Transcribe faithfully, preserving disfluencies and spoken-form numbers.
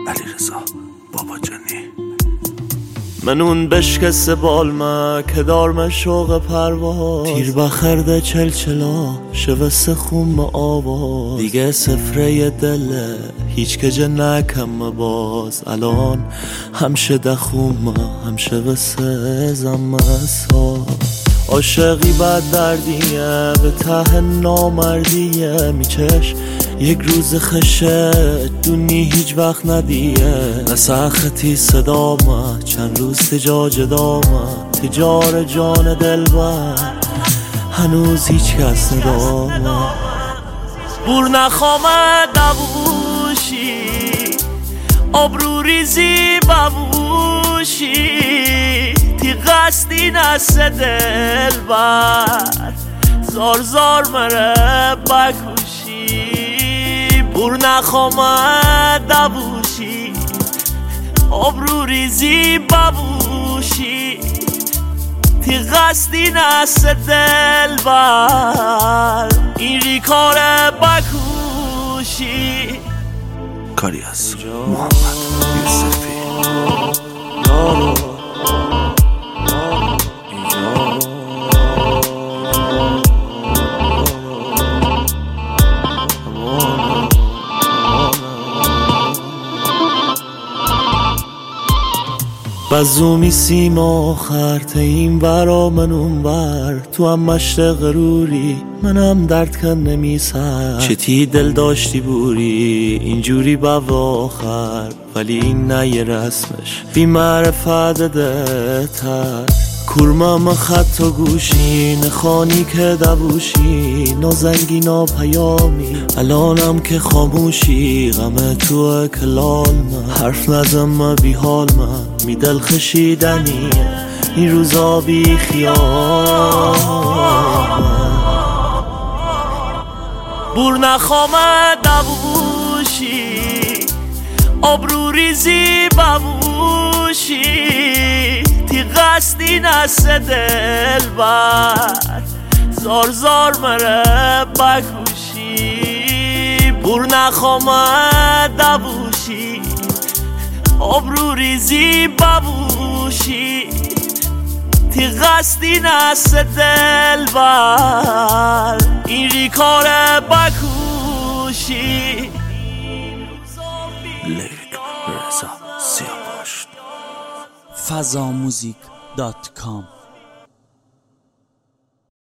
علیرضا باباجانی. من اون بشکست بالمه که دارم شوق پرواز، تیر بخرده چلچلا شوست خوم آواز، دیگه سفره دله هیچ کجا نکم باز، الان همشه دخومه همشه وسه زمسا. عاشقی بد دردیه به ته نامردیه، میچش یک روز خشه دونی هیچ وقت ندیه، نسختی صدامه چند روز تجاج دامه، تجار جان دل بر هنوز هیچ کس ندامه. بور نخوامه دووشی آبرو ریزی ببوشی، تی قصدی نسه دل بر زار زار مره بکوشی. بور نخوامه دووشی آبرو ریزی ببوشی، تی قصدی نسه دل بر اینری کار بکوشی. کاری از محمد یوسفی. بزومی سیم آخر تا این برا من اون بر، تو هم مشت غروری منم درد کن نمی سر، چتی دل داشتی بوری اینجوری با آخر، ولی این نه یه رسمش بی معرفت ده تر. کورمم خط و گوشی نخانی که دووشی، نازنگی ناپیامی الانم که خاموشی، غم تو کلال من حرف نزم بی حال من می دل خشیدنی این روزا بی خیال. بور نخوامه دووشی آبرو ریزی ببوشی، تی قصدی نسه دل بر زار زار مره بکوشی. بور نخوامه دووشی آبرو ریزی ببوشی، تی قصدی نسه دل بر اینری کار بکوشی. لیک رضا سیاوش. فضاموزیک دات کام